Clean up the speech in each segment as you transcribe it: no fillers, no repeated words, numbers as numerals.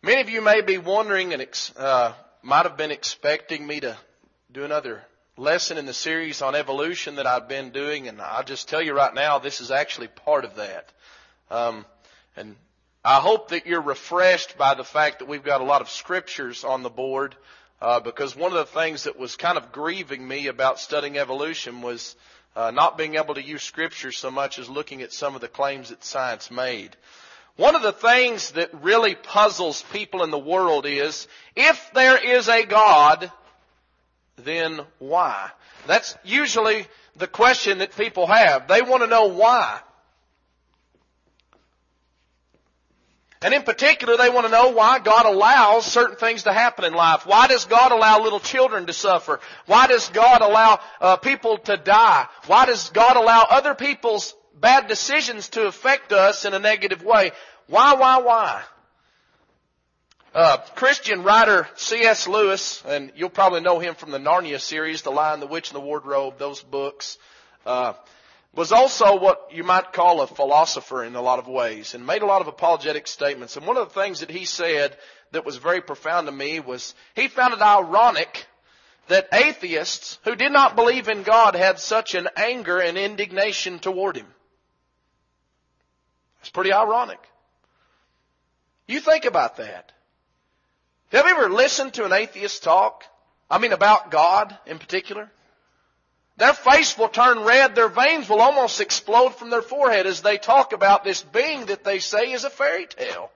Many of you may be wondering and might have been expecting me to do another lesson in the series on evolution that I've been doing, and I'll just tell you right now, this is actually part of that. And I hope that you're refreshed by the fact that we've got a lot of scriptures on the board, because one of the things that was kind of grieving me about studying evolution was not being able to use scripture so much as looking at some of the claims that science made. One of the things that really puzzles people in the world is, if there is a God, then why? That's usually the question that people have. They want to know why. And in particular, they want to know why God allows certain things to happen in life. Why does God allow little children to suffer? Why does God allow people to die? Why does God allow other people's bad decisions to affect us in a negative way? Why? Christian writer C.S. Lewis, and you'll probably know him from the Narnia series, The Lion, the Witch, and the Wardrobe, those books, was also what you might call a philosopher in a lot of ways, and made a lot of apologetic statements. And one of the things that he said that was very profound to me was, he found it ironic that atheists who did not believe in God had such an anger and indignation toward Him. It's pretty ironic. You think about that. Have you ever listened to an atheist talk? About God in particular? Their face will turn red, their veins will almost explode from their forehead as they talk about this being that they say is a fairy tale.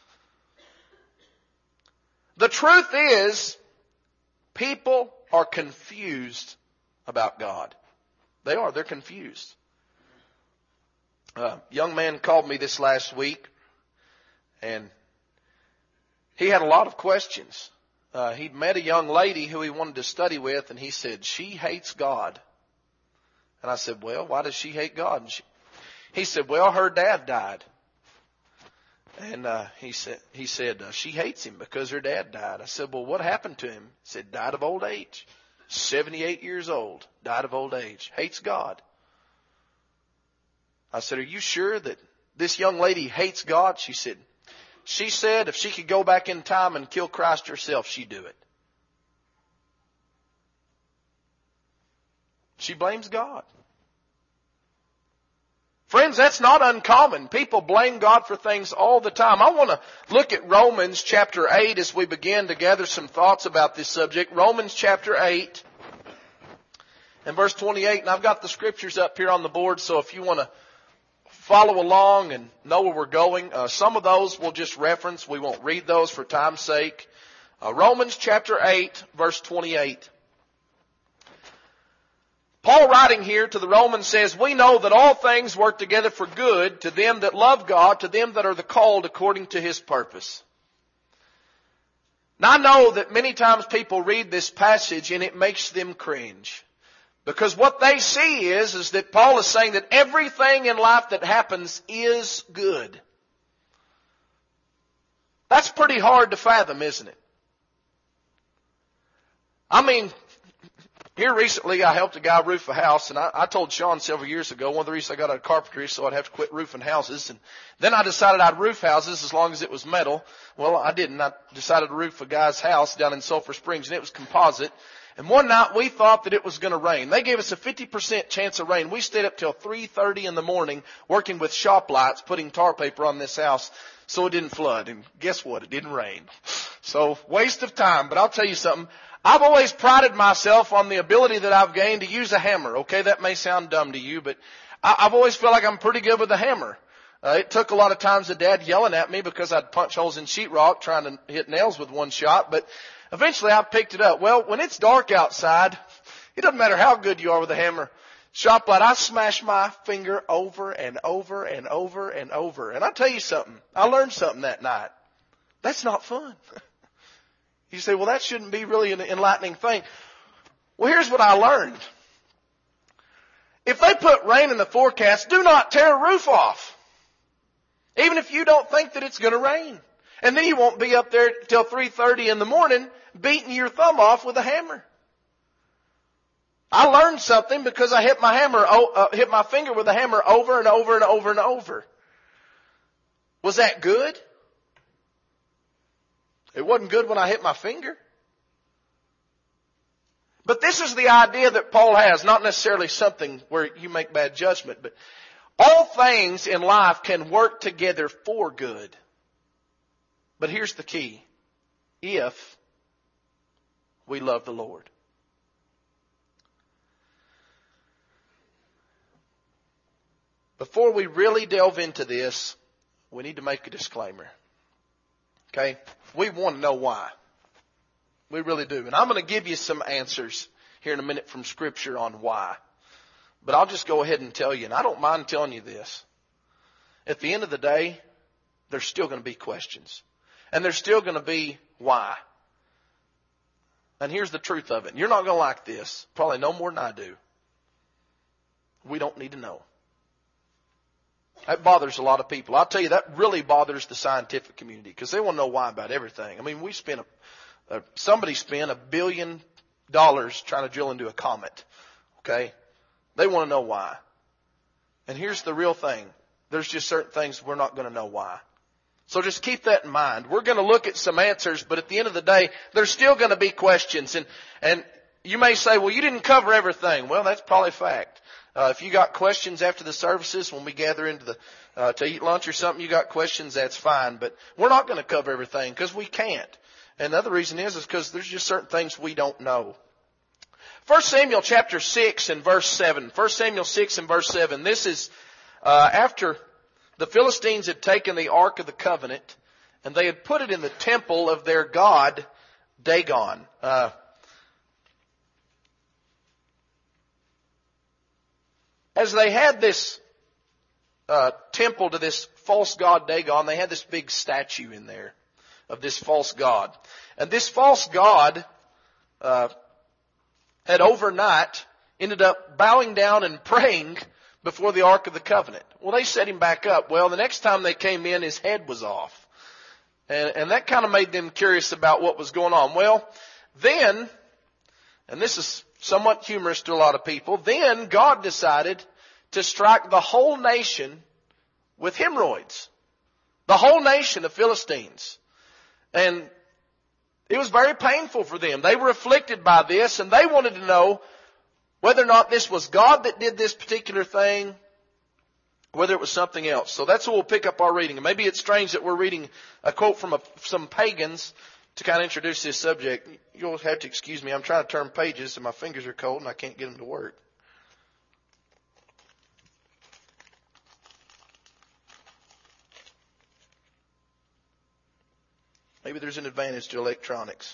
The truth is, people are confused about God. They're confused. A young man called me this last week, and he had a lot of questions. He'd met a young lady who he wanted to study with, and he said, she hates God. And I said, well, why does she hate God? And he said, well, her dad died. And he said she hates him because her dad died. I said, well, what happened to him? He said, died of old age. 78 years old, died of old age, hates God. I said, are you sure that this young lady hates God? She said if she could go back in time and kill Christ herself, she'd do it. She blames God. Friends, that's not uncommon. People blame God for things all the time. I want to look at Romans chapter 8 as we begin to gather some thoughts about this subject. Romans chapter 8 and verse 28. And I've got the scriptures up here on the board, so if you want to follow along and know where we're going, some of those we'll just reference. We won't read those for time's sake. Romans chapter 8, verse 28. Paul, writing here to the Romans, says, we know that all things work together for good to them that love God, to them that are the called according to His purpose. Now I know that many times people read this passage and it makes them cringe. Because what they see is that Paul is saying that everything in life that happens is good. That's pretty hard to fathom, isn't it? Here recently I helped a guy roof a house, and I told Sean several years ago, one of the reasons I got out of carpentry so I'd have to quit roofing houses. And then I decided I'd roof houses as long as it was metal. Well, I didn't. I decided to roof a guy's house down in Sulphur Springs, and it was composite. And one night we thought that it was going to rain. They gave us a 50% chance of rain. We stayed up till 3:30 in the morning working with shop lights, putting tar paper on this house so it didn't flood. And guess what? It didn't rain. So waste of time. But I'll tell you something. I've always prided myself on the ability that I've gained to use a hammer. Okay, that may sound dumb to you, but I've always felt like I'm pretty good with a hammer. It took a lot of times of Dad yelling at me because I'd punch holes in sheetrock trying to hit nails with one shot, but eventually I picked it up. Well, when it's dark outside, it doesn't matter how good you are with a hammer. Shop light, I smash my finger over and over and over and over. And I'll tell you something. I learned something that night. That's not fun. You say, well, that shouldn't be really an enlightening thing. Well, here's what I learned. If they put rain in the forecast, do not tear a roof off. Even if you don't think that it's going to rain. And then you won't be up there till 3:30 in the morning beating your thumb off with a hammer. I learned something because I hit my finger with a hammer over and over and over and over. Was that good? It wasn't good when I hit my finger. But this is the idea that Paul has, not necessarily something where you make bad judgment, but all things in life can work together for good. But here's the key. If we love the Lord. Before we really delve into this, we need to make a disclaimer. Okay? We want to know why. We really do. And I'm going to give you some answers here in a minute from Scripture on why. But I'll just go ahead and tell you, and I don't mind telling you this. At the end of the day, there's still going to be questions. And there's still going to be why. And here's the truth of it. You're not going to like this, probably no more than I do. We don't need to know. That bothers a lot of people. I'll tell you, that really bothers the scientific community because they want to know why about everything. I mean, somebody spent $1 billion trying to drill into a comet. Okay? They want to know why. And here's the real thing. There's just certain things we're not going to know why. So just keep that in mind. We're going to look at some answers, but at the end of the day, there's still going to be questions. And you may say, well, you didn't cover everything. Well, that's probably fact. If you got questions after the services, when we gather into to eat lunch or something, you got questions, that's fine. But we're not going to cover everything because we can't. And the other reason is because there's just certain things we don't know. 1 Samuel chapter 6 and verse 7. 1 Samuel 6 and verse 7. This is after the Philistines had taken the Ark of the Covenant and they had put it in the temple of their god, Dagon. As they had this temple to this false god Dagon, they had this big statue in there of this false god. And this false god had overnight ended up bowing down and praying before the Ark of the Covenant. Well, they set him back up. Well, the next time they came in, his head was off. And that kind of made them curious about what was going on. Well, then, and this is somewhat humorous to a lot of people, then God decided to strike the whole nation with hemorrhoids. The whole nation of Philistines. And it was very painful for them. They were afflicted by this and they wanted to know whether or not this was God that did this particular thing, whether it was something else. So that's where we'll pick up our reading. And maybe it's strange that we're reading a quote from some pagans to kind of introduce this subject. You'll have to excuse me. I'm trying to turn pages and my fingers are cold and I can't get them to work. Maybe there's an advantage to electronics.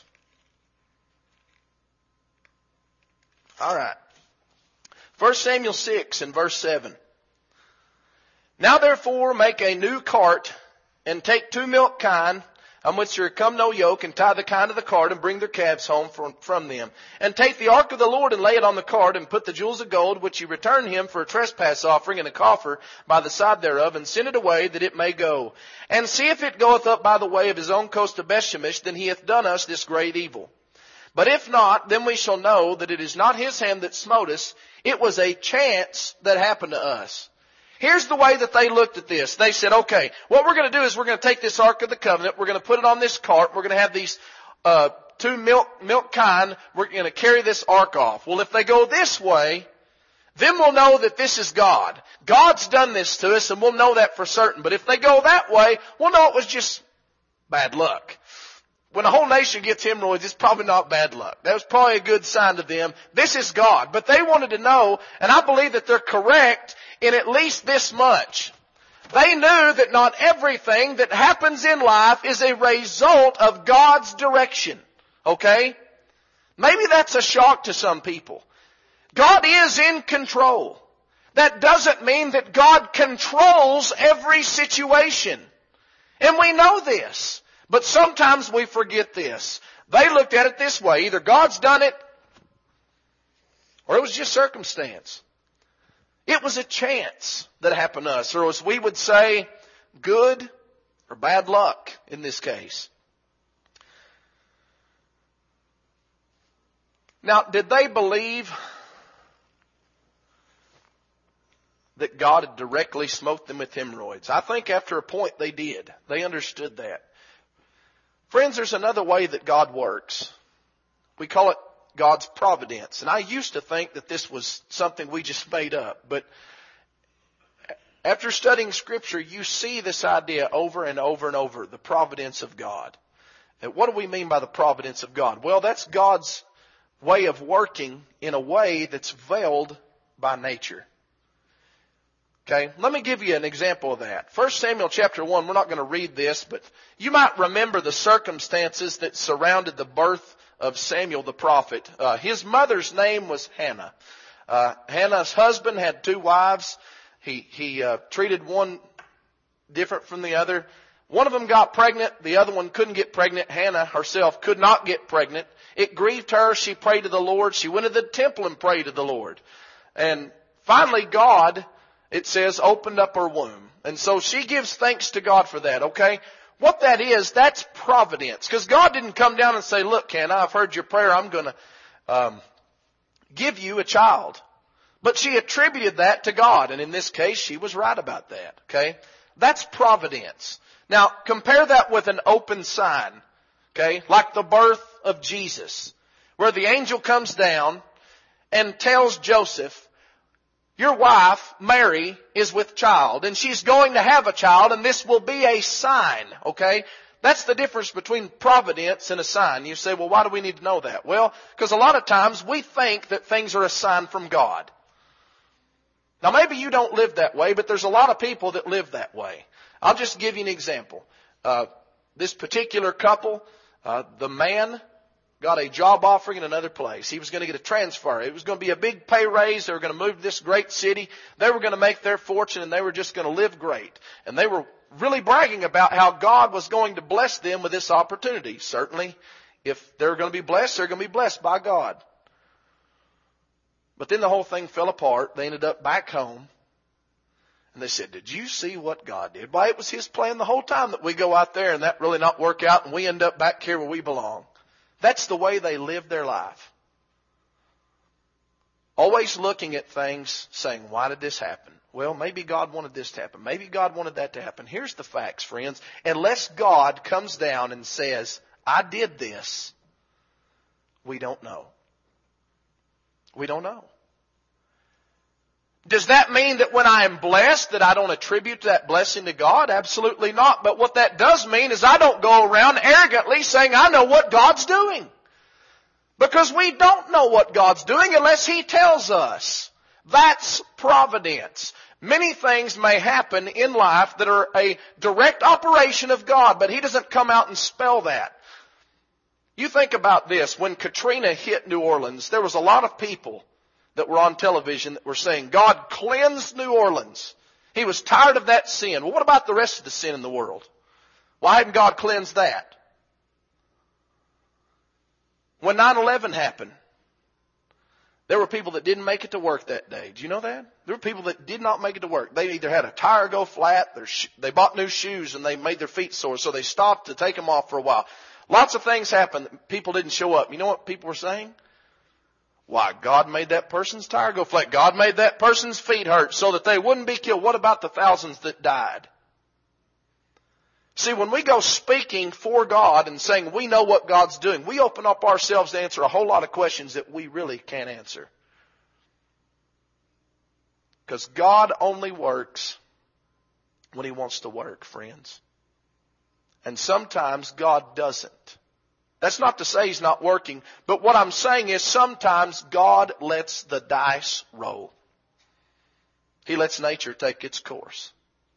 All right. 1 Samuel 6 and verse 7. Now therefore make a new cart and take 2 milk kine on which there come no yoke, and tie the kine to the cart and bring their calves home from them. And take the ark of the Lord and lay it on the cart and put the jewels of gold which you return him for a trespass offering in a coffer by the side thereof, and send it away that it may go. And see if it goeth up by the way of his own coast of Bethshemesh, then he hath done us this great evil. But if not, then we shall know that it is not his hand that smote us. It was a chance that happened to us. Here's the way that they looked at this. They said, okay, what we're going to do is we're going to take this Ark of the Covenant, we're going to put it on this cart, we're going to have these 2 milk kine, we're going to carry this Ark off. Well, if they go this way, then we'll know that this is God. God's done this to us and we'll know that for certain. But if they go that way, we'll know it was just bad luck. When a whole nation gets hemorrhoids, it's probably not bad luck. That was probably a good sign to them. This is God. But they wanted to know, and I believe that they're correct in at least this much. They knew that not everything that happens in life is a result of God's direction. Okay? Maybe that's a shock to some people. God is in control. That doesn't mean that God controls every situation. And we know this. But sometimes we forget this. They looked at it this way. Either God's done it, or it was just circumstance. It was a chance that happened to us. Or as we would say, good or bad luck in this case. Now, did they believe that God had directly smote them with hemorrhoids? I think after a point they did. They understood that. Friends, there's another way that God works. We call it God's providence. And I used to think that this was something we just made up. But after studying Scripture, you see this idea over and over and over, the providence of God. And what do we mean by the providence of God? Well, that's God's way of working in a way that's veiled by nature. Okay, let me give you an example of that. 1 Samuel chapter 1, we're not going to read this, but you might remember the circumstances that surrounded the birth of Samuel the prophet. His mother's name was Hannah. Hannah's husband had 2 wives. He treated one different from the other. One of them got pregnant. The other one couldn't get pregnant. Hannah herself could not get pregnant. It grieved her. She prayed to the Lord. She went to the temple and prayed to the Lord. And finally God, it says, opened up her womb. And so she gives thanks to God for that, okay? What that is, that's providence. Because God didn't come down and say, look, Hannah, I've heard your prayer. I'm going to give you a child. But she attributed that to God. And in this case, she was right about that, okay? That's providence. Now, compare that with an open sign, okay? Like the birth of Jesus, where the angel comes down and tells Joseph, your wife, Mary, is with child, and she's going to have a child, and this will be a sign, okay? That's the difference between providence and a sign. You say, well, why do we need to know that? Well, because a lot of times we think that things are a sign from God. Now, maybe you don't live that way, but there's a lot of people that live that way. I'll just give you an example. This particular couple, the man got a job offering in another place. He was going to get a transfer. It was going to be a big pay raise. They were going to move to this great city. They were going to make their fortune, and they were just going to live great. And they were really bragging about how God was going to bless them with this opportunity. Certainly, if they're going to be blessed, they're going to be blessed by God. But then the whole thing fell apart. They ended up back home. And they said, did you see what God did? Why, it was His plan the whole time that we go out there and that really not work out and we end up back here where we belong. That's the way they live their life. Always looking at things, saying, why did this happen? Well, maybe God wanted this to happen. Maybe God wanted that to happen. Here's the facts, friends. Unless God comes down and says, I did this, we don't know. We don't know. Does that mean that when I am blessed that I don't attribute that blessing to God? Absolutely not. But what that does mean is I don't go around arrogantly saying I know what God's doing. Because we don't know what God's doing unless He tells us. That's providence. Many things may happen in life that are a direct operation of God, but He doesn't come out and spell that. You think about this. When Katrina hit New Orleans, there was a lot of people that were on television that were saying, God cleansed New Orleans. He was tired of that sin. Well, what about the rest of the sin in the world? Why hadn't God cleansed that? When 9/11 happened, there were people that didn't make it to work that day. Do you know that? There were people that did not make it to work. They either had a tire go flat, they bought new shoes and they made their feet sore, so they stopped to take them off for a while. Lots of things happened. People didn't show up. You know what people were saying? Why, God made that person's tire go flat. God made that person's feet hurt so that they wouldn't be killed. What about the thousands that died? See, when we go speaking for God and saying we know what God's doing, we open up ourselves to answer a whole lot of questions that we really can't answer. Because God only works when He wants to work, friends. And sometimes God doesn't. That's not to say He's not working, but what I'm saying is sometimes God lets the dice roll. He lets nature take its course.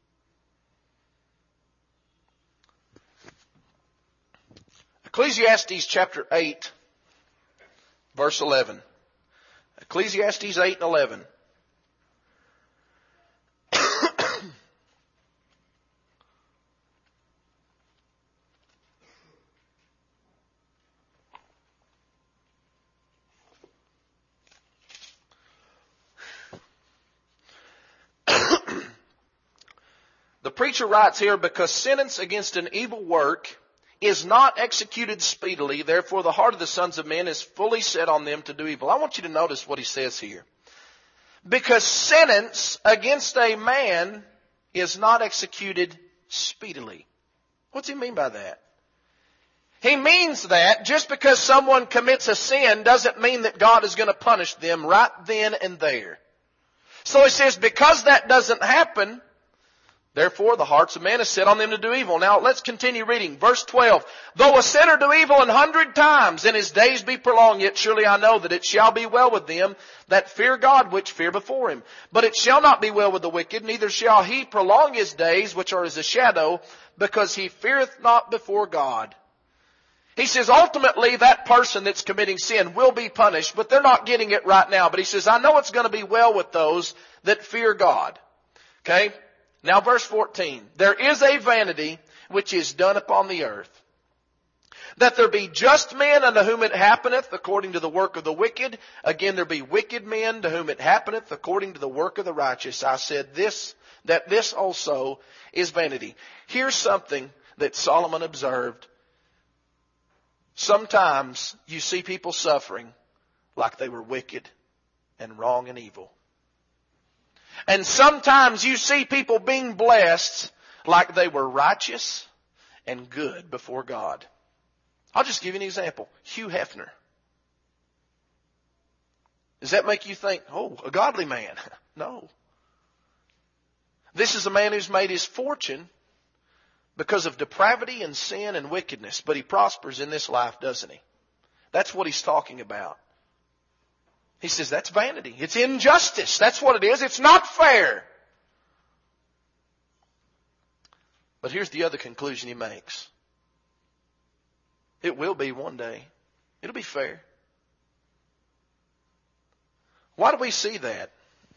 Ecclesiastes chapter 8, verse 11. Ecclesiastes 8 and 11. The preacher writes here, because sentence against an evil work is not executed speedily, therefore the heart of the sons of men is fully set on them to do evil. I want you to notice what he says here. Because sentence against a man is not executed speedily. What's he mean by that? He means that just because someone commits a sin doesn't mean that God is going to punish them right then and there. So he says, because that doesn't happen, therefore the hearts of men is set on them to do evil. Now let's continue reading. Verse 12. Though a sinner do evil 100 times, and his days be prolonged, yet surely I know that it shall be well with them that fear God, which fear before him. But it shall not be well with the wicked, neither shall he prolong his days, which are as a shadow, because he feareth not before God. He says ultimately that person that's committing sin will be punished, but they're not getting it right now. But he says, I know it's going to be well with those that fear God. Okay? Now verse 14. There is a vanity which is done upon the earth, that there be just men unto whom it happeneth according to the work of the wicked. Again, there be wicked men to whom it happeneth according to the work of the righteous. I said this, that this also is vanity. Here's something that Solomon observed. Sometimes you see people suffering like they were wicked and wrong and evil. And sometimes you see people being blessed like they were righteous and good before God. I'll just give you an example. Hugh Hefner. Does that make you think, oh, a godly man? No. This is a man who's made his fortune because of depravity and sin and wickedness. But he prospers in this life, doesn't he? That's what he's talking about. He says that's vanity. It's injustice. That's what it is. It's not fair. But here's the other conclusion he makes. It will be one day. It'll be fair. Why do we see that?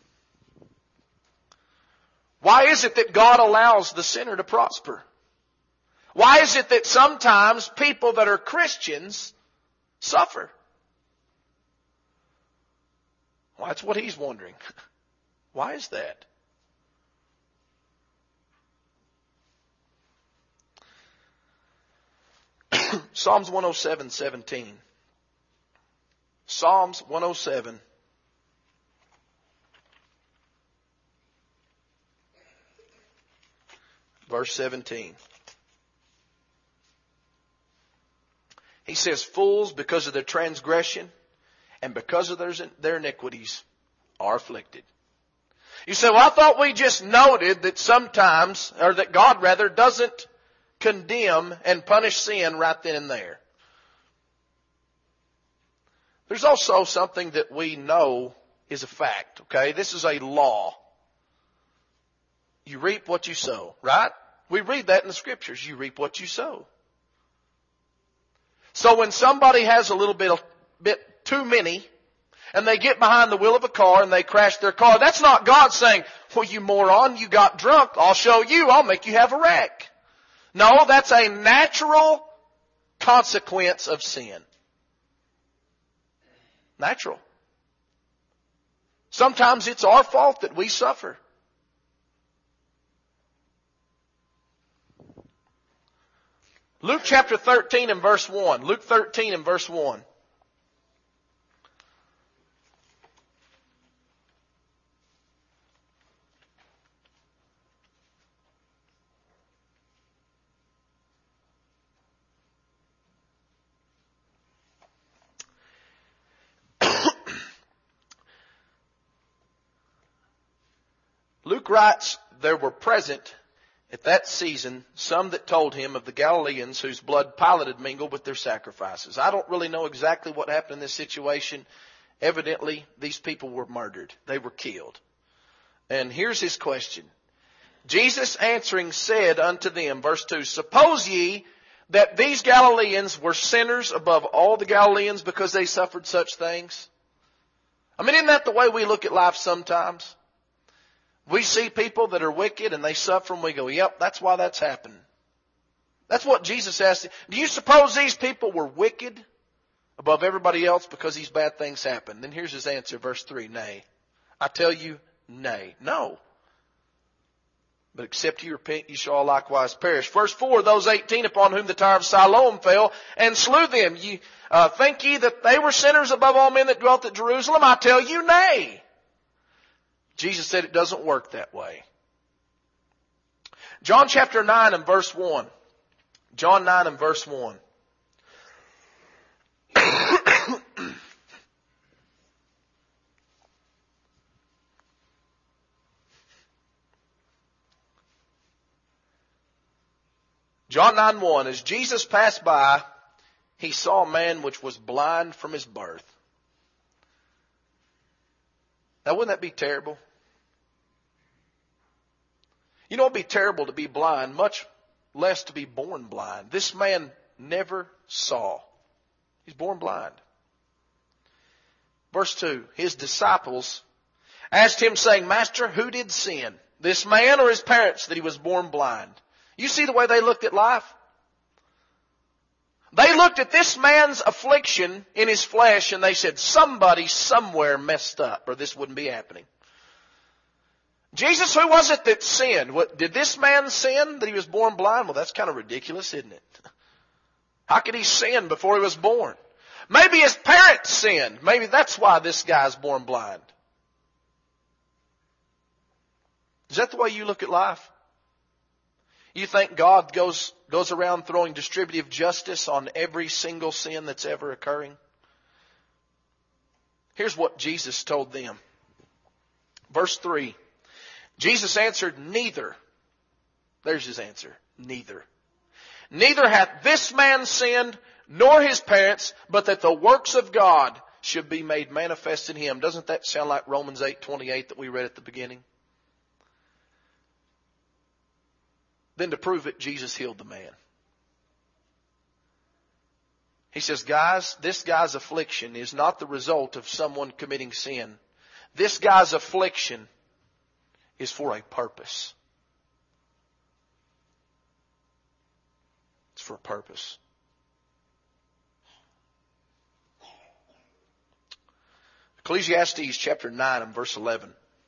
Why is it that God allows the sinner to prosper? Why is it that sometimes people that are Christians suffer? Well, that's what he's wondering. Why is that? Psalms 107:17. Psalms 107. Verse 17. He says, fools, because of their transgression and because of their iniquities, are afflicted. You say, well, I thought we just noted that sometimes, or that God rather, doesn't condemn and punish sin right then and there. There's also something that we know is a fact, okay? This is a law. You reap what you sow, right? We read that in the scriptures. You reap what you sow. So when somebody has a little bit too many, and they get behind the wheel of a car and they crash their car, that's not God saying, well, you moron, you got drunk. I'll show you. I'll make you have a wreck. No, that's a natural consequence of sin. Natural. Sometimes it's our fault that we suffer. Luke chapter 13 and verse 1. Luke 13 and verse 1. Luke writes, there were present at that season some that told him of the Galileans whose blood Pilate had mingled with their sacrifices. I don't really know exactly what happened in this situation. Evidently, these people were murdered. They were killed. And here's his question. Jesus answering said unto them, verse 2, suppose ye that these Galileans were sinners above all the Galileans because they suffered such things? I mean, isn't that the way we look at life sometimes? We see people that are wicked and they suffer and we go, yep, that's why that's happened. That's what Jesus asked. Do you suppose these people were wicked above everybody else because these bad things happened? Then here's his answer, verse 3, nay. I tell you, nay. No. But except you repent, you shall likewise perish. Verse 4, those 18 upon whom the tower of Siloam fell and slew them. Think ye that they were sinners above all men that dwelt at Jerusalem? I tell you, nay. Jesus said it doesn't work that way. John chapter 9 and verse 1. John 9 and verse 1. John 9:1, as Jesus passed by, he saw a man which was blind from his birth. Now, wouldn't that be terrible? You know, it'd be terrible to be blind, much less to be born blind. This man never saw. He's born blind. Verse 2, his disciples asked him, saying, Master, who did sin, this man or his parents, that he was born blind? You see the way they looked at life? They looked at this man's affliction in his flesh and they said, somebody somewhere messed up or this wouldn't be happening. Jesus, who was it that sinned? Did this man sin that he was born blind? Well, that's kind of ridiculous, isn't it? How could he sin before he was born? Maybe his parents sinned. Maybe that's why this guy's born blind. Is that the way you look at life? You think God goes around throwing distributive justice on every single sin that's ever occurring? Here's what Jesus told them. Verse 3. Jesus answered, neither. There's his answer. Neither. Neither hath this man sinned, nor his parents, but that the works of God should be made manifest in him. Doesn't that sound like Romans 8:28 that we read at the beginning? Then to prove it, Jesus healed the man. He says, guys, this guy's affliction is not the result of someone committing sin. This guy's affliction is for a purpose. It's for a purpose. Ecclesiastes chapter 9 and verse 11.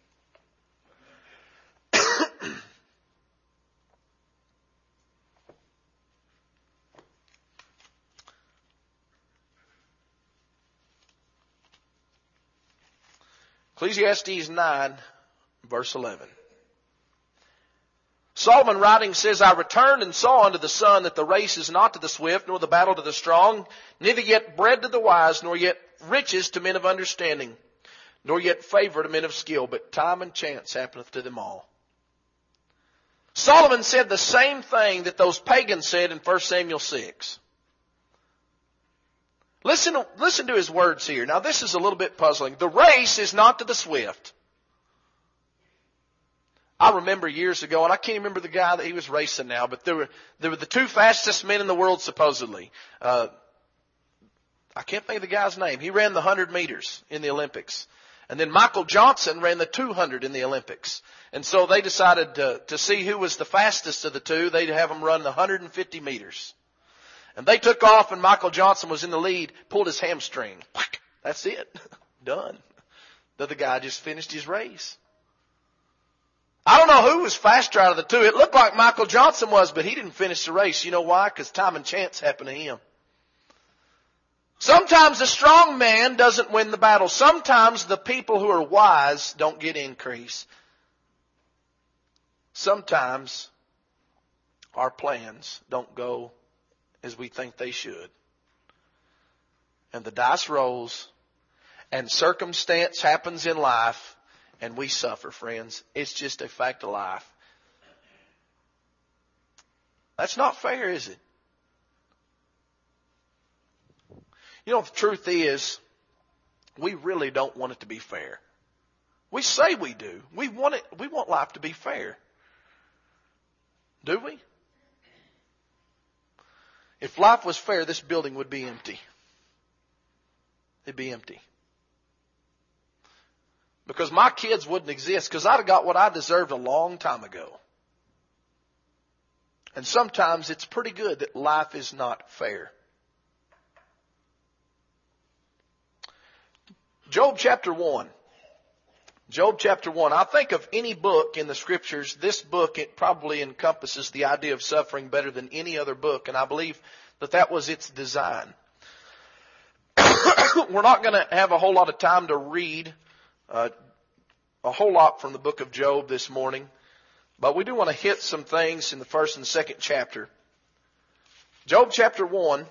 Ecclesiastes 9, verse 11. Solomon writing says, I returned and saw unto the sun that the race is not to the swift, nor the battle to the strong, neither yet bread to the wise, nor yet riches to men of understanding, nor yet favor to men of skill, but time and chance happeneth to them all. Solomon said the same thing that those pagans said in 1 Samuel 6. Listen to his words here. Now this is a little bit puzzling. The race is not to the swift. I remember years ago, and I can't remember the guy that he was racing now, but there were the two fastest men in the world supposedly. I can't think of the guy's name. He ran the 100 meters in the Olympics. And then Michael Johnson ran the 200 in the Olympics. And so they decided to see who was the fastest of the two. They'd have them run the 150 meters. And they took off and Michael Johnson was in the lead, pulled his hamstring. That's it. Done. The other guy just finished his race. I don't know who was faster out of the two. It looked like Michael Johnson was, but he didn't finish the race. You know why? Because time and chance happened to him. Sometimes the strong man doesn't win the battle. Sometimes the people who are wise don't get increase. Sometimes our plans don't go as we think they should. And the dice rolls and circumstance happens in life and we suffer, friends. It's just a fact of life. That's not fair, is it? You know, the truth is, we really don't want it to be fair. We say we do. We want life to be fair. Do we? If life was fair, this building would be empty. It'd be empty. Because my kids wouldn't exist, because I'd have got what I deserved a long time ago. And sometimes it's pretty good that life is not fair. Job chapter 1. Job chapter 1. I think of any book in the scriptures, this book, it probably encompasses the idea of suffering better than any other book. And I believe that was its design. We're not going to have a whole lot of time to read a whole lot from the book of Job this morning. But we do want to hit some things in the first and second chapter. Job chapter 1.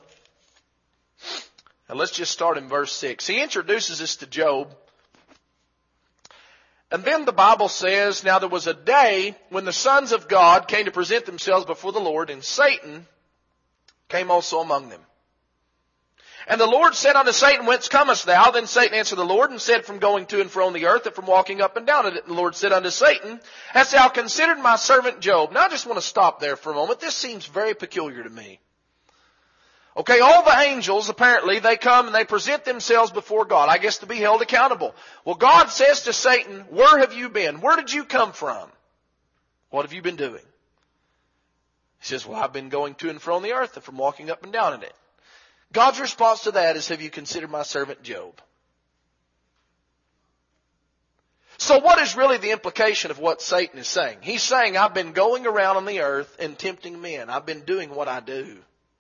And let's just start in verse 6. He introduces us to Job. And then the Bible says, now there was a day when the sons of God came to present themselves before the Lord, and Satan came also among them. And the Lord said unto Satan, Whence comest thou? Then Satan answered the Lord and said, From going to and fro on the earth, and from walking up and down in it. And the Lord said unto Satan, Hast thou considered my servant Job? Now I just want to stop there for a moment. This seems very peculiar to me. Okay, all the angels, apparently, they come and they present themselves before God, I guess to be held accountable. Well, God says to Satan, Where have you been? Where did you come from? What have you been doing? He says, Well, I've been going to and fro on the earth, and from walking up and down in it. God's response to that is, Have you considered my servant Job? So what is really the implication of what Satan is saying? He's saying, I've been going around on the earth and tempting men. I've been doing what I do.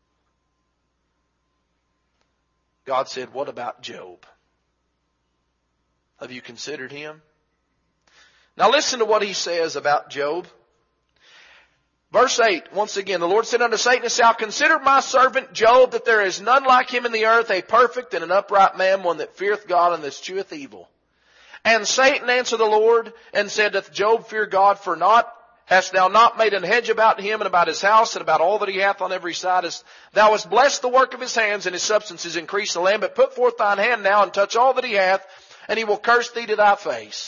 God said, what about Job? Have you considered him? Now listen to what he says about Job. Verse 8, once again, the Lord said unto Satan, Hast thou considered my servant Job, that there is none like him in the earth, a perfect and an upright man, one that feareth God and that escheweth evil? And Satan answered the Lord and said, Doth Job fear God for naught? Hast thou not made an hedge about him and about his house and about all that he hath on every side? Thou hast blessed the work of his hands, and his substance is increased in the land. But put forth thine hand now and touch all that he hath, and he will curse thee to thy face.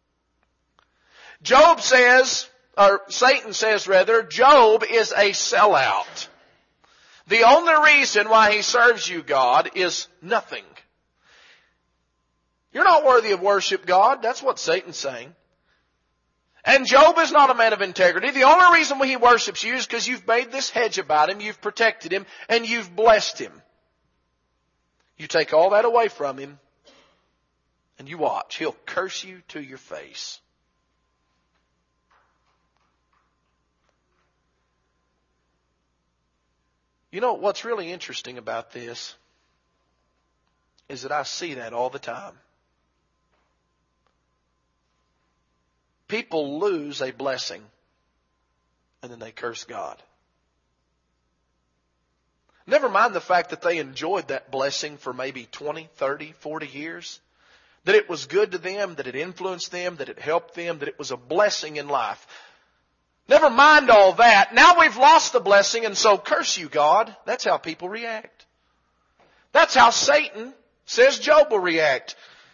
Job says, or Satan says rather, Job is a sellout. The only reason why he serves you, God, is nothing. You're not worthy of worship, God. That's what Satan's saying. And Job is not a man of integrity. The only reason why he worships you is because you've made this hedge about him, you've protected him, and you've blessed him. You take all that away from him, and you watch. He'll curse you to your face. You know, what's really interesting about this is that I see that all the time. People lose a blessing and then they curse God. Never mind the fact that they enjoyed that blessing for maybe 20, 30, 40 years. That it was good to them, that it influenced them, that it helped them, that it was a blessing in life. Never mind all that. Now we've lost the blessing, and so curse you, God. That's how people react. That's how Satan says Job will react.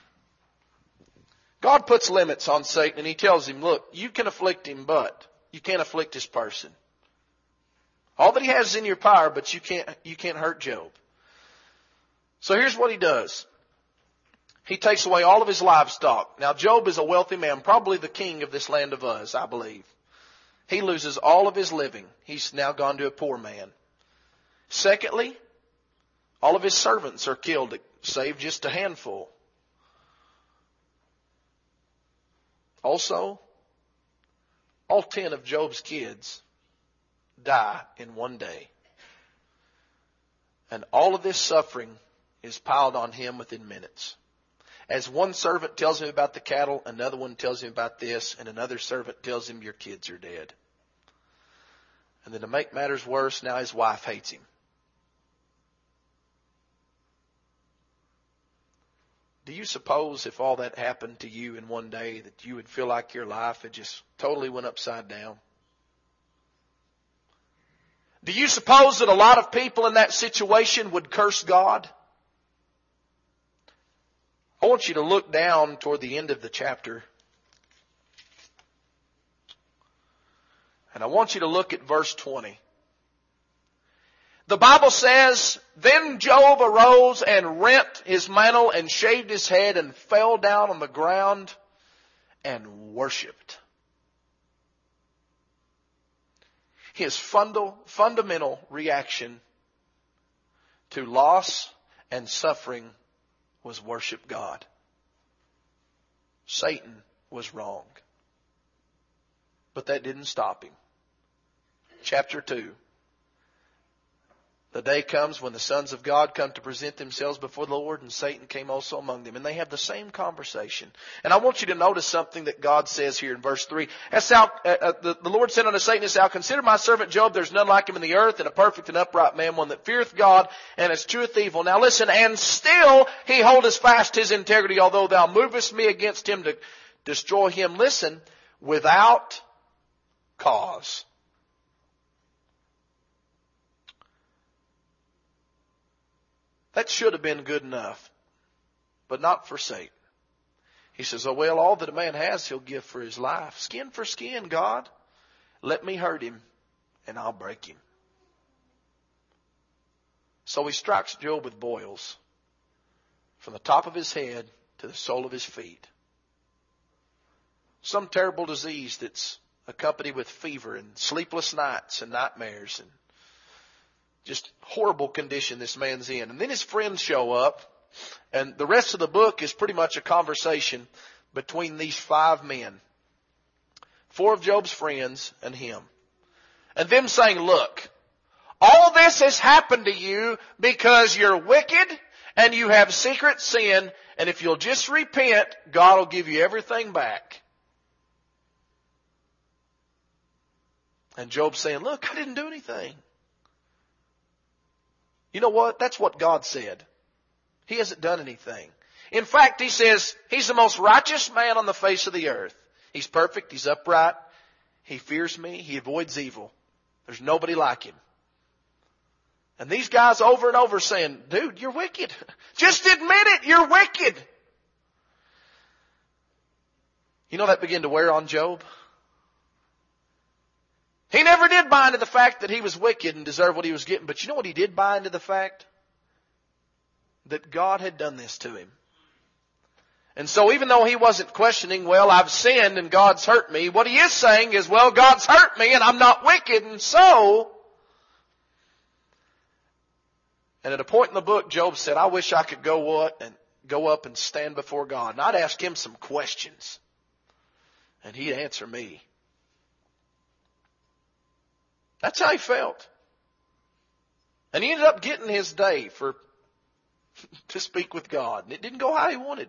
God puts limits on Satan, and he tells him, look, you can afflict him, but you can't afflict this person. All that he has is in your power, but you can't hurt Job. So here's what he does. He takes away all of his livestock. Now Job is a wealthy man, probably the king of this land of Uz, I believe. He loses all of his living. He's now gone to a poor man. Secondly, all of his servants are killed, save just a handful. Also, all 10 of Job's kids die in one day. And all of this suffering is piled on him within minutes. As one servant tells him about the cattle, another one tells him about this, and another servant tells him your kids are dead. And then to make matters worse, now his wife hates him. Do you suppose if all that happened to you in one day that you would feel like your life had just totally went upside down? Do you suppose that a lot of people in that situation would curse God? I want you to look down toward the end of the chapter. And I want you to look at verse 20. The Bible says, Then Job arose and rent his mantle and shaved his head and fell down on the ground and worshipped. His fundamental reaction to loss and suffering was worship God. Satan was wrong. But that didn't stop him. Chapter 2. The day comes when the sons of God come to present themselves before the Lord, and Satan came also among them. And they have the same conversation. And I want you to notice something that God says here in verse 3. The Lord said unto Satan, Hast thou considered my servant Job? There's none like him in the earth, and a perfect and upright man, one that feareth God and escheweth evil. Now listen, and still he holdeth fast his integrity, although thou movest me against him destroy him, listen, without cause. That should have been good enough, but not for Satan. He says, oh, well, all that a man has, he'll give for his life. Skin for skin, God. Let me hurt him, and I'll break him. So he strikes Job with boils from the top of his head to the sole of his feet. Some terrible disease that's accompanied with fever and sleepless nights and nightmares and just horrible condition this man's in. And then his friends show up, and the rest of the book is pretty much a conversation between these 5 men. 4 of Job's friends and him. And them saying, look, all this has happened to you because you're wicked and you have secret sin, and if you'll just repent, God will give you everything back. And Job's saying, look, I didn't do anything. You know what? That's what God said. He hasn't done anything. In fact, he says, he's the most righteous man on the face of the earth. He's perfect. He's upright. He fears me. He avoids evil. There's nobody like him. And these guys over and over saying, dude, you're wicked. Just admit it. You're wicked. You know, that began to wear on Job. He never did buy into the fact that he was wicked and deserved what he was getting. But you know what he did buy into? The fact that God had done this to him. And so even though he wasn't questioning, well, I've sinned and God's hurt me, what he is saying is, well, God's hurt me and I'm not wicked, and so... And at a point in the book, Job said, I wish I could go up and stand before God. And I'd ask him some questions. And he'd answer me. That's how he felt. And he ended up getting his day to speak with God. And it didn't go how he wanted.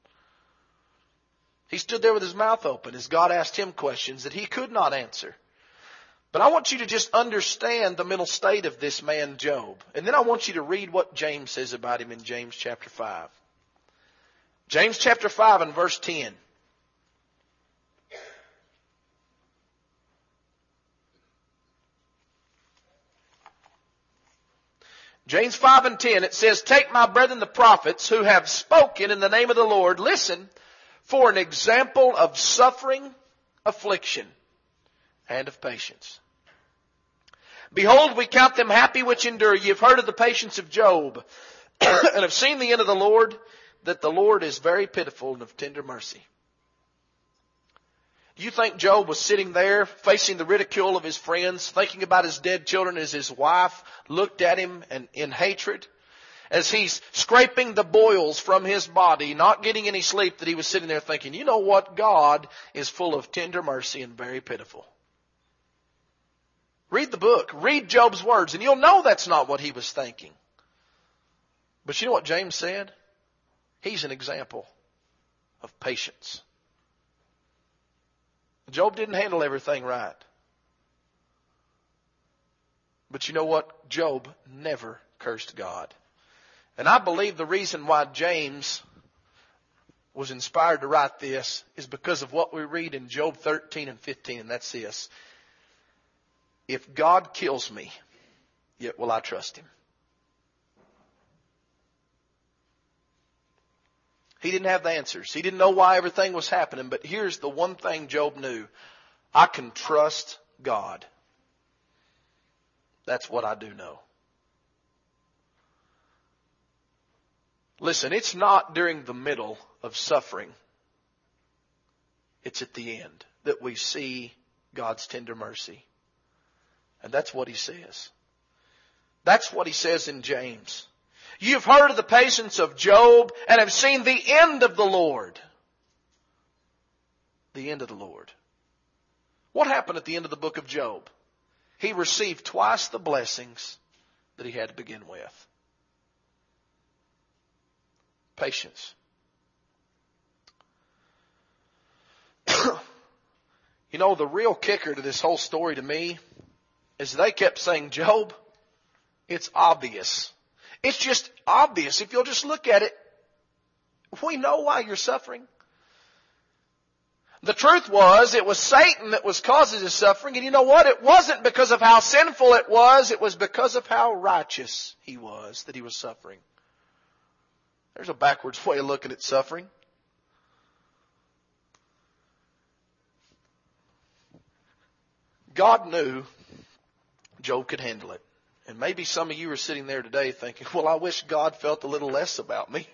He stood there with his mouth open as God asked him questions that he could not answer. But I want you to just understand the mental state of this man, Job. And then I want you to read what James says about him in James chapter 5. James chapter 5 and verse 10. James 5 and 10, it says, take my brethren the prophets who have spoken in the name of the Lord, listen, for an example of suffering, affliction, and of patience. Behold, we count them happy which endure. Ye have heard of the patience of Job, and have seen the end of the Lord, that the Lord is very pitiful and of tender mercy. Do you think Job was sitting there facing the ridicule of his friends, thinking about his dead children as his wife looked at him and in hatred? As he's scraping the boils from his body, not getting any sleep, that he was sitting there thinking, you know what? God is full of tender mercy and very pitiful. Read the book. Read Job's words, and you'll know that's not what he was thinking. But you know what James said? He's an example of patience. Job didn't handle everything right. But you know what? Job never cursed God. And I believe the reason why James was inspired to write this is because of what we read in Job 13 and 15, and that's this. If God kills me, yet will I trust Him. He didn't have the answers. He didn't know why everything was happening, but here's the one thing Job knew. I can trust God. That's what I do know. Listen, it's not during the middle of suffering. It's at the end that we see God's tender mercy. And that's what he says. That's what he says in James. You've heard of the patience of Job and have seen the end of the Lord. The end of the Lord. What happened at the end of the book of Job? He received twice the blessings that he had to begin with. Patience. You know, the real kicker to this whole story to me is they kept saying, Job, it's obvious. It's just obvious. If you'll just look at it, we know why you're suffering. The truth was, it was Satan that was causing his suffering. And you know what? It wasn't because of how sinful it was. It was because of how righteous he was that he was suffering. There's a backwards way of looking at suffering. God knew Job could handle it. And maybe some of you are sitting there today thinking, well, I wish God felt a little less about me.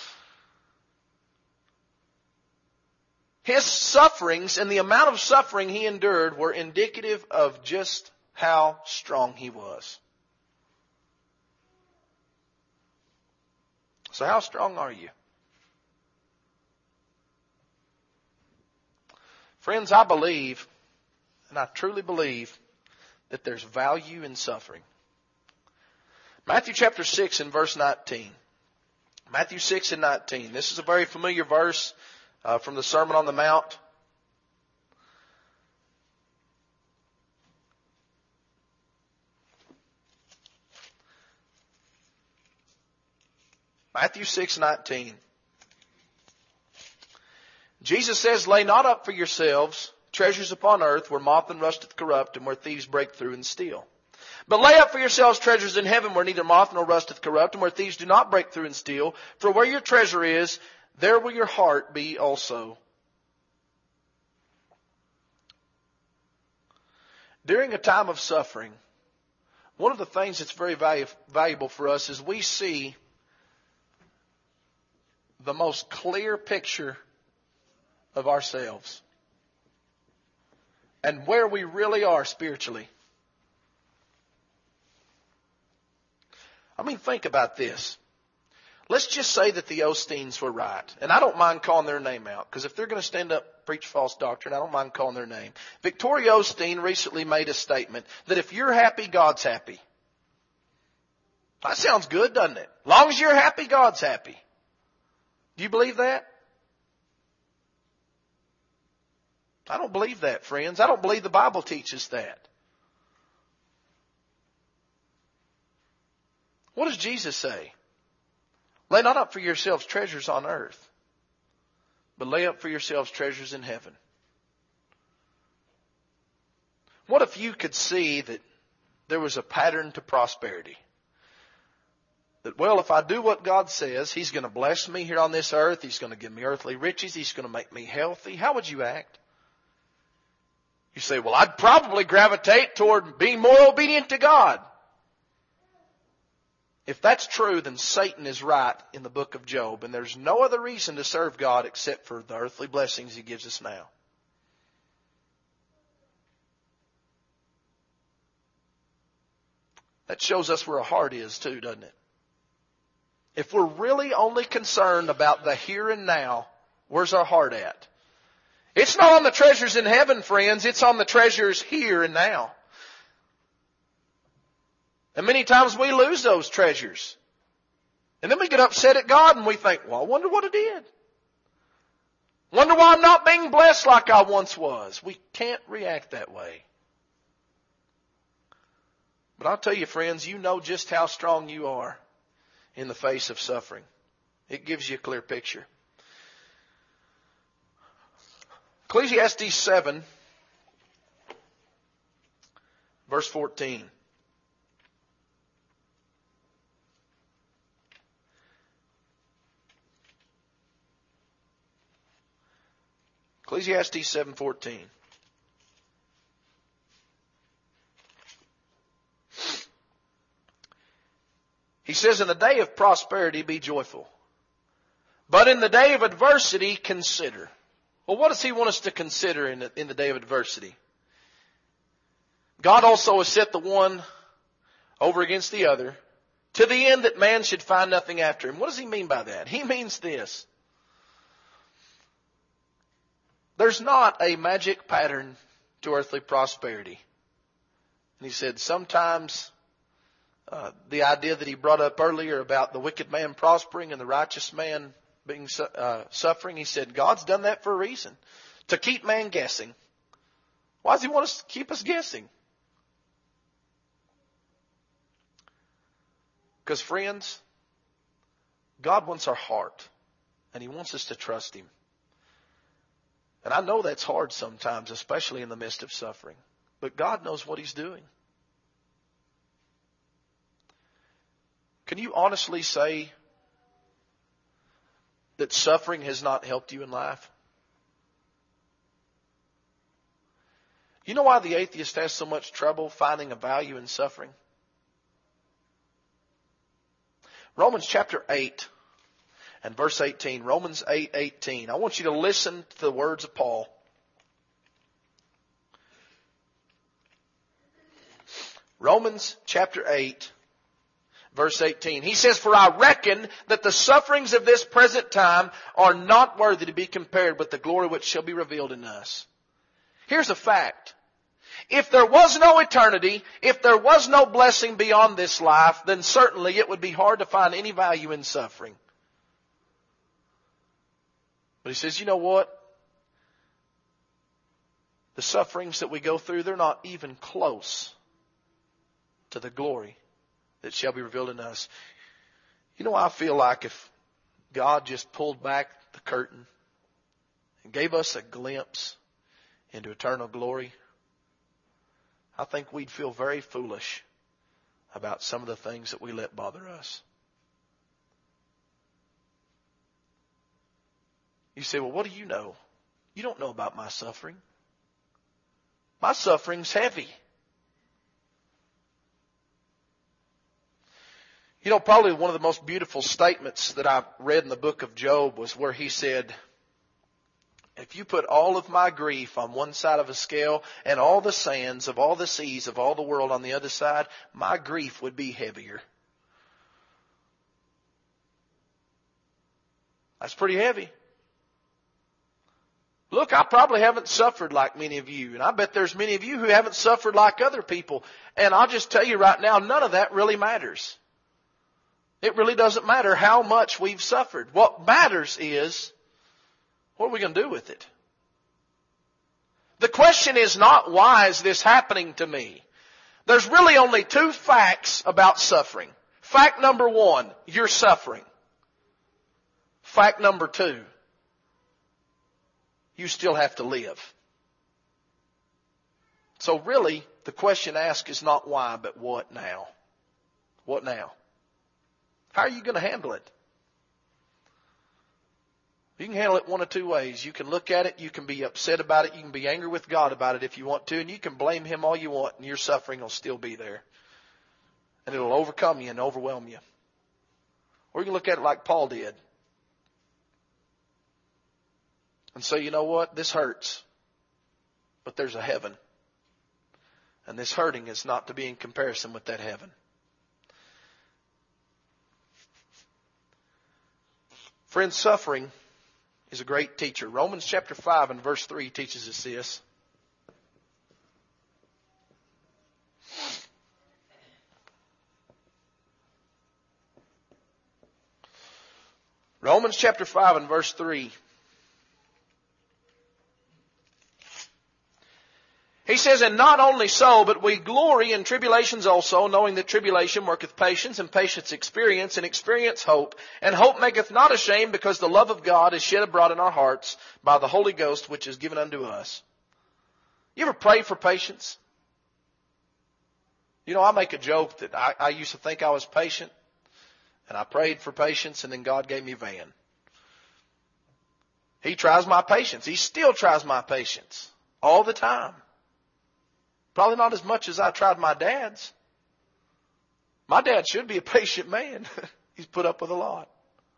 His sufferings and the amount of suffering he endured were indicative of just how strong he was. So how strong are you? Friends, I believe, and I truly believe, that there's value in suffering. Matthew chapter 6 and verse 19. Matthew 6 and 19. This is a very familiar verse from the Sermon on the Mount. Matthew 6:19. Jesus says, "Lay not up for yourselves treasures upon earth, where moth and rust doth corrupt, and where thieves break through and steal. But lay up for yourselves treasures in heaven, where neither moth nor rust doth corrupt, and where thieves do not break through and steal. For where your treasure is, there will your heart be also." During a time of suffering, one of the things that's very valuable for us is we see the most clear picture of ourselves and where we really are spiritually. I mean, think about this. Let's just say that the Osteens were right. And I don't mind calling their name out, because if they're going to stand up and preach false doctrine, I don't mind calling their name. Victoria Osteen recently made a statement that if you're happy, God's happy. That sounds good, doesn't it? As long as you're happy, God's happy. Do you believe that? I don't believe that, friends. I don't believe the Bible teaches that. What does Jesus say? Lay not up for yourselves treasures on earth, but lay up for yourselves treasures in heaven. What if you could see that there was a pattern to prosperity? That, well, if I do what God says, He's going to bless me here on this earth. He's going to give me earthly riches. He's going to make me healthy. How would you act? You say, well, I'd probably gravitate toward being more obedient to God. If that's true, then Satan is right in the book of Job, and there's no other reason to serve God except for the earthly blessings He gives us now. That shows us where our heart is too, doesn't it? If we're really only concerned about the here and now, where's our heart at? It's not on the treasures in heaven, friends. It's on the treasures here and now. And many times we lose those treasures. And then we get upset at God and we think, well, I wonder what I did. Wonder why I'm not being blessed like I once was. We can't react that way. But I'll tell you, friends, you know just how strong you are in the face of suffering. It gives you a clear picture. Ecclesiastes 7, verse 14. Ecclesiastes 7:14. He says, in the day of prosperity be joyful, but in the day of adversity consider. Well, what does He want us to consider in the day of adversity? God also has set the one over against the other, to the end that man should find nothing after him. What does He mean by that? He means this. There's not a magic pattern to earthly prosperity. And He said sometimes the idea that He brought up earlier about the wicked man prospering and the righteous man being suffering, He said God's done that for a reason. To keep man guessing. Why does He want us to keep us guessing? Because friends, God wants our heart. And He wants us to trust Him. And I know that's hard sometimes, especially in the midst of suffering. But God knows what He's doing. Can you honestly say that suffering has not helped you in life? You know why the atheist has so much trouble finding a value in suffering? Romans chapter 8 and verse 18. Romans 8:18. I want you to listen to the words of Paul. Romans chapter 8, verse 18. He says, "For I reckon that the sufferings of this present time are not worthy to be compared with the glory which shall be revealed in us." Here's a fact. If there was no eternity, if there was no blessing beyond this life, then certainly it would be hard to find any value in suffering. But he says, you know what? The sufferings that we go through, they're not even close to the glory that shall be revealed in us. You know, I feel like if God just pulled back the curtain and gave us a glimpse into eternal glory, I think we'd feel very foolish about some of the things that we let bother us. You say, well, what do you know? You don't know about my suffering. My suffering's heavy. You know, probably one of the most beautiful statements that I read in the book of Job was where he said, if you put all of my grief on one side of a scale and all the sands of all the seas of all the world on the other side, my grief would be heavier. That's pretty heavy. Look, I probably haven't suffered like many of you, and I bet there's many of you who haven't suffered like other people. And I'll just tell you right now, none of that really matters. It really doesn't matter how much we've suffered. What matters is, what are we going to do with it? The question is not, why is this happening to me? There's really only two facts about suffering. Fact number one, you're suffering. Fact number two, you still have to live. So really, the question asked is not why, but what now? What now? How are you going to handle it? You can handle it one of two ways. You can look at it, you can be upset about it, you can be angry with God about it if you want to, and you can blame Him all you want, and your suffering will still be there. And it'll overcome you and overwhelm you. Or you can look at it like Paul did. And say, you know what? This hurts. But there's a heaven. And this hurting is not to be in comparison with that heaven. Friends, suffering is a great teacher. Romans chapter 5 and verse 3 teaches us this. Romans chapter 5 and verse 3. He says, and not only so, but we glory in tribulations also, knowing that tribulation worketh patience, and patience experience, and experience hope. And hope maketh not ashamed, because the love of God is shed abroad in our hearts by the Holy Ghost, which is given unto us. You ever pray for patience? You know, I make a joke that I used to think I was patient, and I prayed for patience, and then God gave me Van. He tries my patience. He still tries my patience all the time. Probably not as much as I tried my dad's. My dad should be a patient man. He's put up with a lot.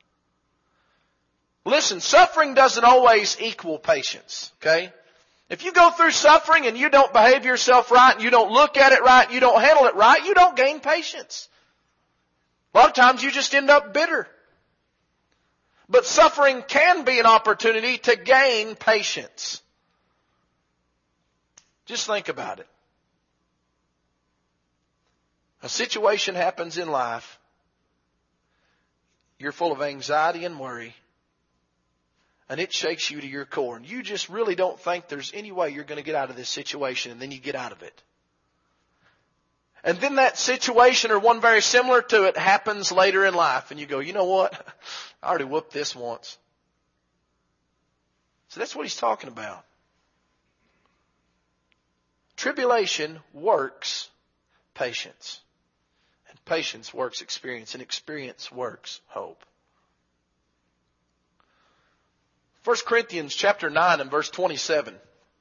Listen, suffering doesn't always equal patience, okay? If you go through suffering and you don't behave yourself right, and you don't look at it right, and you don't handle it right, you don't gain patience. A lot of times you just end up bitter. But suffering can be an opportunity to gain patience. Just think about it. A situation happens in life. You're full of anxiety and worry. And it shakes you to your core. And you just really don't think there's any way you're going to get out of this situation. And then you get out of it. And then that situation or one very similar to it happens later in life. And you go, you know what? I already whooped this once. So that's what he's talking about. Tribulation works patience. And patience works experience. And experience works hope. 1 Corinthians chapter 9 and verse 27.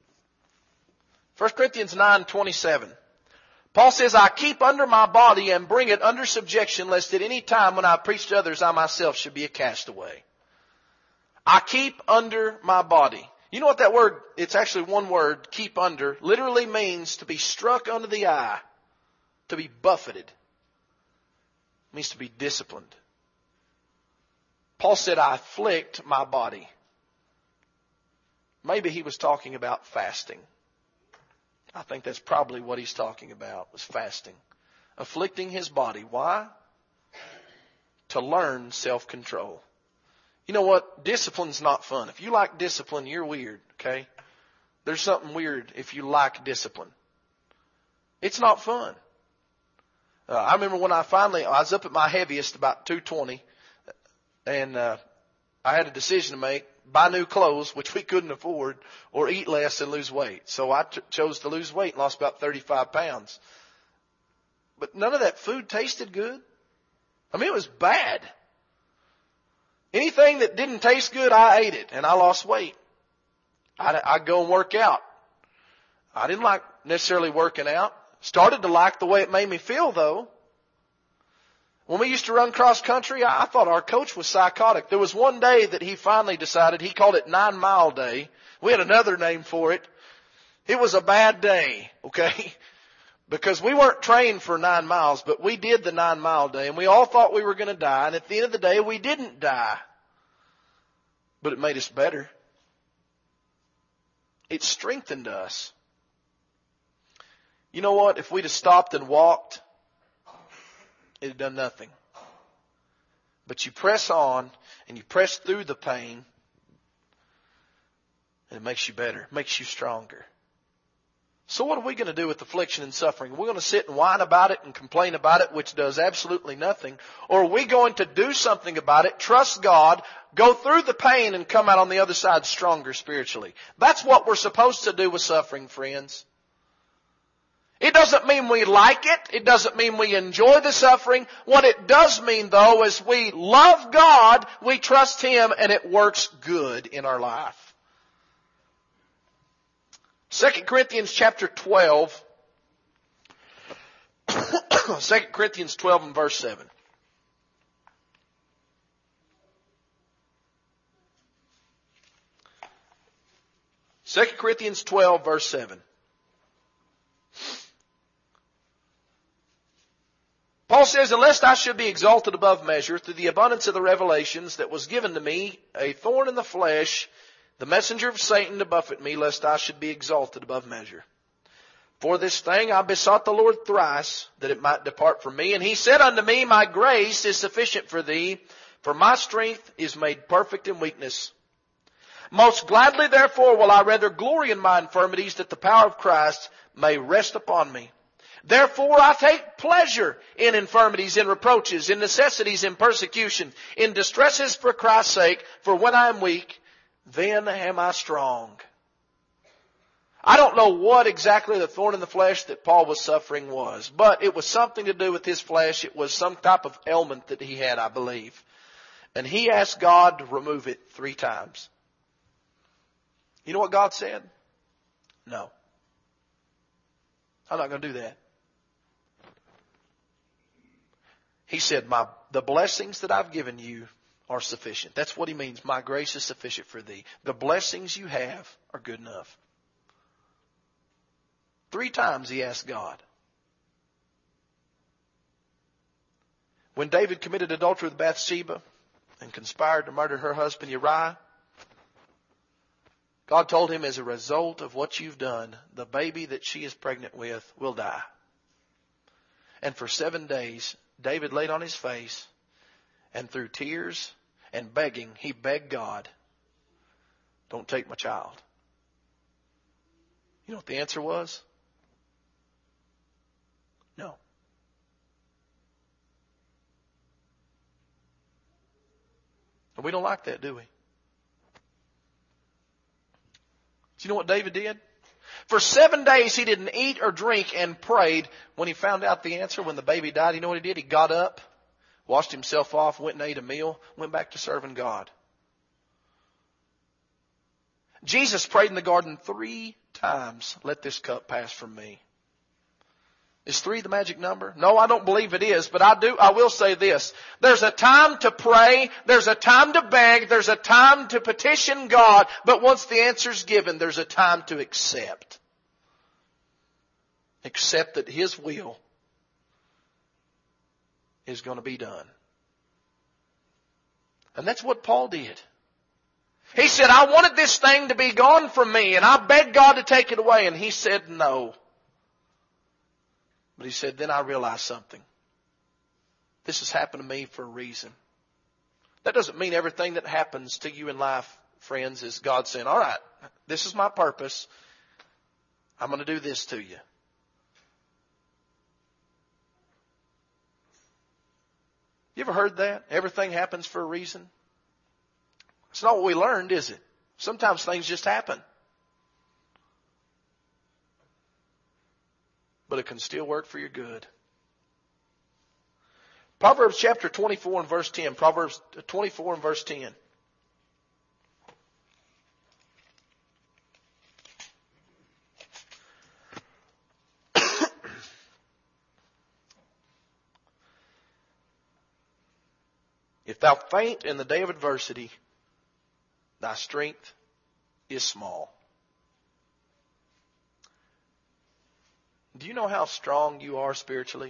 1 Corinthians 9:27. Paul says, I keep under my body and bring it under subjection, lest at any time when I preach to others, I myself should be a castaway. I keep under my body. You know what that word, it's actually one word, keep under, literally means to be struck under the eye, to be buffeted. It means to be disciplined. Paul said, I afflict my body. Maybe he was talking about fasting. I think that's probably what he's talking about, was fasting. Afflicting his body. Why? To learn self-control. You know what? Discipline's not fun. If you like discipline, you're weird, okay? There's something weird if you like discipline. It's not fun. I remember when I was up at my heaviest, about 220, and I had a decision to make. Buy new clothes, which we couldn't afford, or eat less and lose weight. So I chose to lose weight and lost about 35 pounds. But none of that food tasted good. I mean, it was bad. Anything that didn't taste good, I ate it, and I lost weight. I'd go and work out. I didn't like necessarily working out. Started to like the way it made me feel, though. When we used to run cross country, I thought our coach was psychotic. There was one day that he finally decided, he called it 9 Mile Day. We had another name for it. It was a bad day, okay? Because we weren't trained for 9 miles, but we did the 9 Mile Day, and we all thought we were going to die, and at the end of the day, we didn't die. But it made us better. It strengthened us. You know what? If we'd have stopped and walked, it had done nothing. But you press on and you press through the pain, and it makes you better, it makes you stronger. So what are we going to do with affliction and suffering? We're going to sit and whine about it and complain about it, which does absolutely nothing. Or are we going to do something about it, trust God, go through the pain, and come out on the other side stronger spiritually? That's what we're supposed to do with suffering, friends. It doesn't mean we like it. It doesn't mean we enjoy the suffering. What it does mean, though, is we love God, we trust Him, and it works good in our life. 2 Corinthians chapter 12. 2 Corinthians 12 and verse 7. Second Corinthians 12 verse 7. Paul says, unless I should be exalted above measure through the abundance of the revelations that was given to me, a thorn in the flesh, the messenger of Satan to buffet me, lest I should be exalted above measure. For this thing I besought the Lord thrice, that it might depart from me. And He said unto me, my grace is sufficient for thee, for my strength is made perfect in weakness. Most gladly therefore will I rather glory in my infirmities, that the power of Christ may rest upon me. Therefore I take pleasure in infirmities, in reproaches, in necessities, in persecution, in distresses for Christ's sake. For when I am weak, then am I strong. I don't know what exactly the thorn in the flesh that Paul was suffering was, but it was something to do with his flesh. It was some type of ailment that he had, I believe. And he asked God to remove it 3 times. You know what God said? No. I'm not going to do that. He said, the blessings that I've given you are sufficient. That's what He means. My grace is sufficient for thee. The blessings you have are good enough. 3 times he asked God. When David committed adultery with Bathsheba and conspired to murder her husband Uriah, God told him, as a result of what you've done, the baby that she is pregnant with will die. And for 7 days, David laid on his face, and through tears and begging, he begged God, don't take my child. You know what the answer was? No. And we don't like that, do we? Do you know what David did? For 7 days he didn't eat or drink and prayed. When he found out the answer, when the baby died, you know what he did? He got up, washed himself off, went and ate a meal, went back to serving God. Jesus prayed in the garden 3 times, let this cup pass from me. Is 3 the magic number? No, I don't believe it is, but I will say this. There's a time to pray, there's a time to beg, there's a time to petition God, but once the answer's given, there's a time to accept. Accept that His will is going to be done. And that's what Paul did. He said, I wanted this thing to be gone from me, and I begged God to take it away, and He said no. But he said, then I realized something. This has happened to me for a reason. That doesn't mean everything that happens to you in life, friends, is God saying, all right, this is my purpose. I'm going to do this to you. You ever heard that? Everything happens for a reason? It's not what we learned, is it? Sometimes things just happen. But it can still work for your good. Proverbs chapter 24 and verse 10. Proverbs 24 and verse 10. If thou faint in the day of adversity, thy strength is small. Do you know how strong you are spiritually?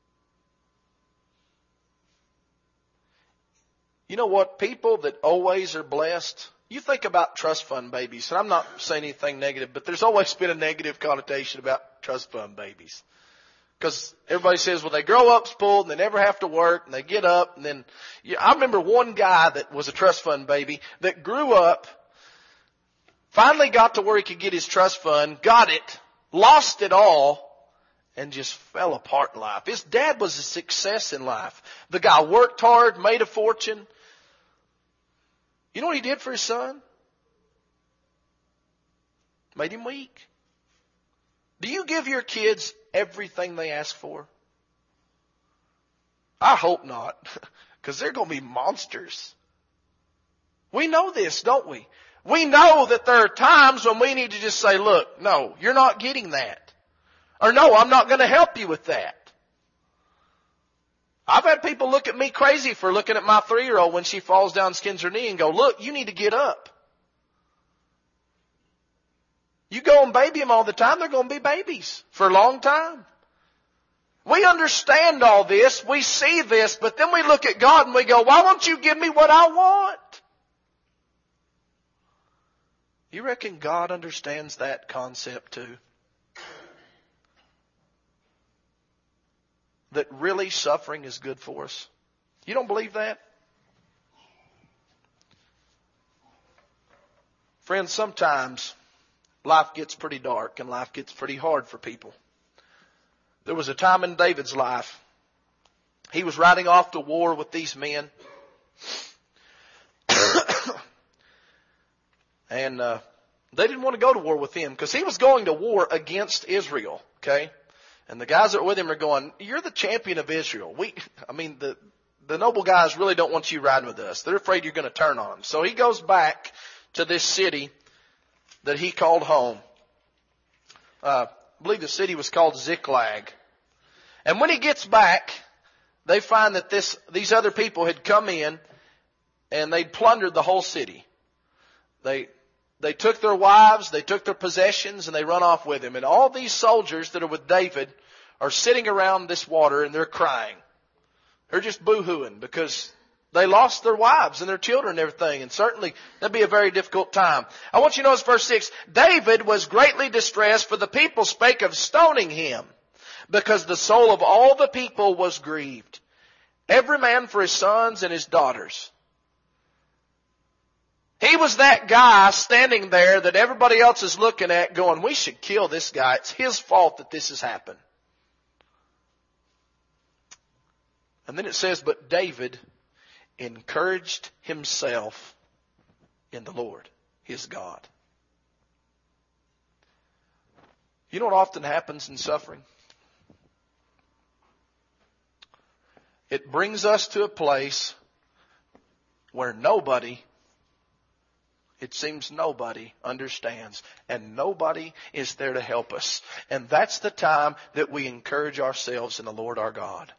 You know what? People that always are blessed, you think about trust fund babies, and I'm not saying anything negative, but there's always been a negative connotation about trust fund babies. Because everybody says, well, they grow up spoiled and they never have to work and they get up and then, I remember one guy that was a trust fund baby that grew up, finally got to where he could get his trust fund, got it, lost it all, and just fell apart in life. His dad was a success in life. The guy worked hard, made a fortune. You know what he did for his son? Made him weak. Do you give your kids everything they ask for? I hope not, because they're going to be monsters. We know this, don't we? We know that there are times when we need to just say, look, no, you're not getting that. Or no, I'm not going to help you with that. I've had people look at me crazy for looking at my 3-year-old when she falls down and skins her knee and go, look, you need to get up. You go and baby them all the time, they're going to be babies for a long time. We understand all this, we see this, but then we look at God and we go, why won't you give me what I want? You reckon God understands that concept too? That really suffering is good for us? You don't believe that? Friends, sometimes life gets pretty dark and life gets pretty hard for people. There was a time in David's life. He was riding off to war with these men. And they didn't want to go to war with him because he was going to war against Israel. Okay? And the guys that are with him are going, you're the champion of Israel. The noble guys really don't want you riding with us. They're afraid you're going to turn on them. So he goes back to this city that he called home. I believe the city was called Ziklag. And when he gets back, they find that these other people had come in and they'd plundered the whole city. They took their wives, they took their possessions, and they run off with him. And all these soldiers that are with David are sitting around this water and they're crying. They're just boo-hooing because they lost their wives and their children and everything. And certainly that'd be a very difficult time. I want you to notice verse 6. David was greatly distressed, for the people spake of stoning him, because the soul of all the people was grieved, every man for his sons and his daughters. He was that guy standing there that everybody else is looking at going, we should kill this guy. It's his fault that this has happened. And then it says, but David encouraged himself in the Lord, his God. You know what often happens in suffering? It brings us to a place where it seems nobody understands, and nobody is there to help us. And that's the time that we encourage ourselves in the Lord our God.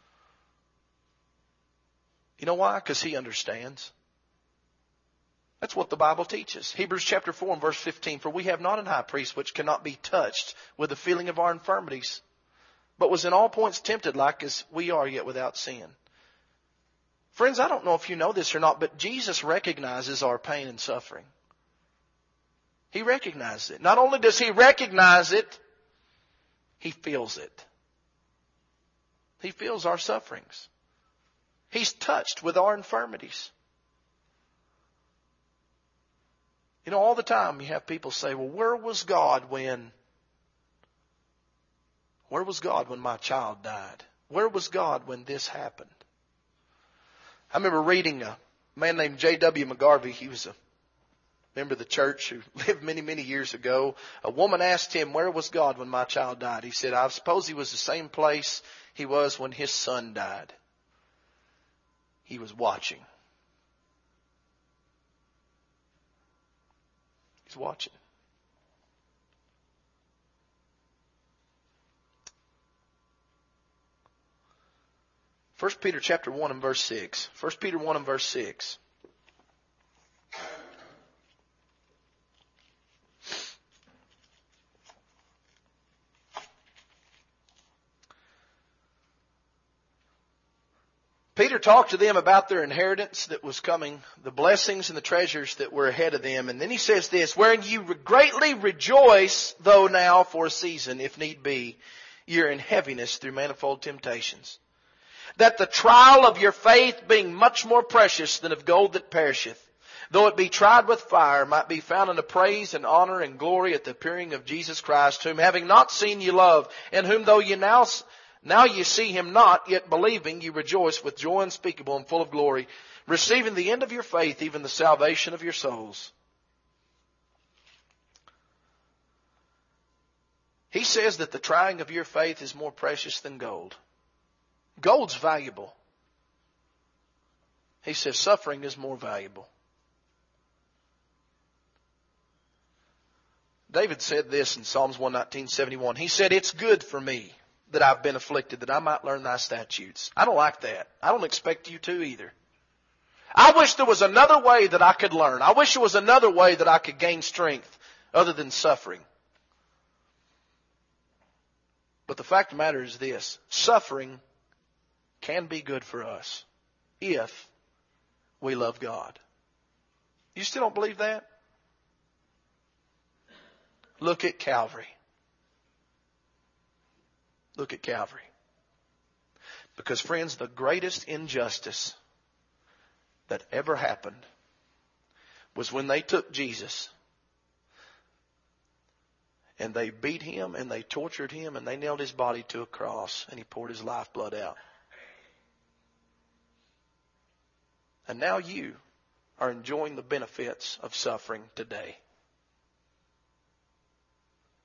You know why? Because He understands. That's what the Bible teaches. Hebrews chapter 4 and verse 15, for we have not an high priest which cannot be touched with the feeling of our infirmities, but was in all points tempted like as we are, yet without sin. Friends, I don't know if you know this or not, but Jesus recognizes our pain and suffering. He recognizes it. Not only does He recognize it, He feels it. He feels our sufferings. He's touched with our infirmities. You know, all the time you have people say, well, where was God when my child died? Where was God when this happened? I remember reading a man named J.W. McGarvey. He was a member of the church who lived many, many years ago. A woman asked him, where was God when my child died? He said, I suppose He was the same place He was when his son died. He was watching. He's watching. 1 Peter chapter 1 and verse 6. 1 Peter 1 and verse 6. Peter talked to them about their inheritance that was coming, the blessings and the treasures that were ahead of them. And then he says this, wherein you greatly rejoice, though now for a season, if need be, you're in heaviness through manifold temptations. That the trial of your faith, being much more precious than of gold that perisheth, though it be tried with fire, might be found unto praise and honor and glory at the appearing of Jesus Christ, whom having not seen you love, and whom though you now you see Him not, yet believing you rejoice with joy unspeakable and full of glory, receiving the end of your faith, even the salvation of your souls. He says that the trying of your faith is more precious than gold. Gold's valuable. He says suffering is more valuable. David said this in Psalms 119:71. He said, it's good for me that I've been afflicted, that I might learn thy statutes. I don't like that. I don't expect you to either. I wish there was another way that I could learn. I wish there was another way that I could gain strength other than suffering. But the fact of the matter is this. Suffering can be good for us if we love God. You still don't believe that? Look at Calvary. Look at Calvary. Because friends, the greatest injustice that ever happened was when they took Jesus and they beat Him and they tortured Him and they nailed His body to a cross and He poured His lifeblood out. And now you are enjoying the benefits of suffering today.